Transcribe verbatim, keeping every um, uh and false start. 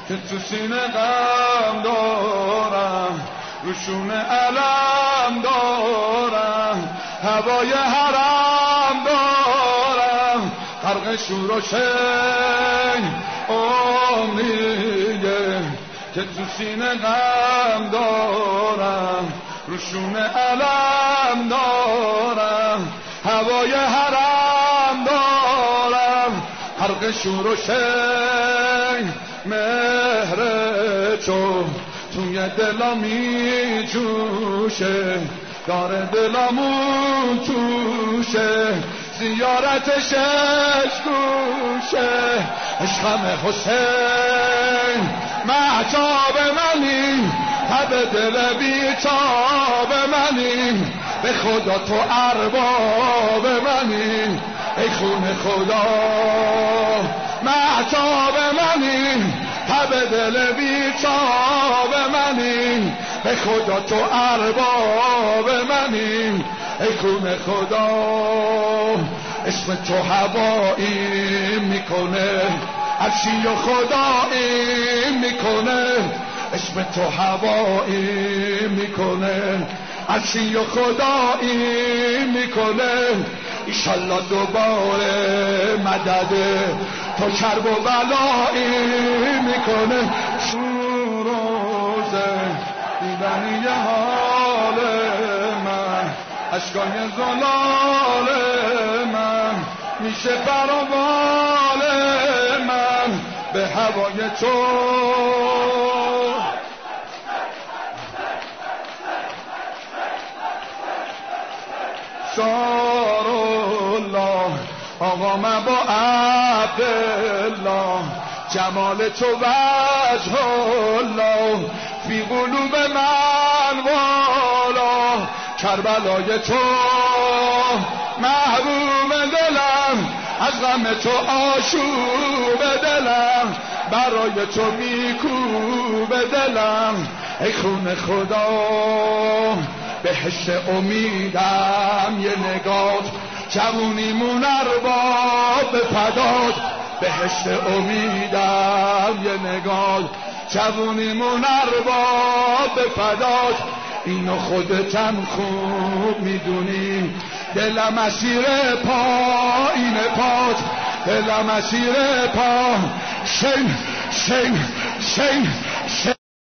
که تو سینه غم دارم، روشون علم دارم، هوای حرم دارم، غرق شور و شین عمریه که تو سینه غم دارم، روشون علم دارم، هوای حرم دارم، غرق شور و شین مهر تو توی دلم می جوشه، داره دلمون توشه، زیارتش گوشه، عشقم حسین مهتاب منی، تب دل بیتاب منی، به خدا تو ارباب منی، ای خون خدا مهتاب منی، تب دل بیتاب منی، به خدا تو ارباب منی، ای خون خدا. اسم تو هوایی میکنه، عرشی و خدایی میکنه، اسم تو هوایی میکنه، عرشی و خدایی میکنه، ایشالله دوباره مدد تو کرب و بلایی میکنه. روزه دیدنی حال من، اشکای زلال من، میشه فراوان من به هوای تو. شارالله آقا من با عبدالله، جمال تو وجه الله، فی قلوب من والا، کربلای تو محبوب دلم، از غم تو آشوب دلم، برای تو میکوب دلم، ای خون خدا بهشت امیدم، یه نگاه جوونیمون ارباب به فداد، بهشت امیدم یه نگاه جوونیمون ارباب به فداد، اینو خودتم خوب میدونی، دلم اسیر پایین پات، دلم اسیر پا، شیم شیم شیم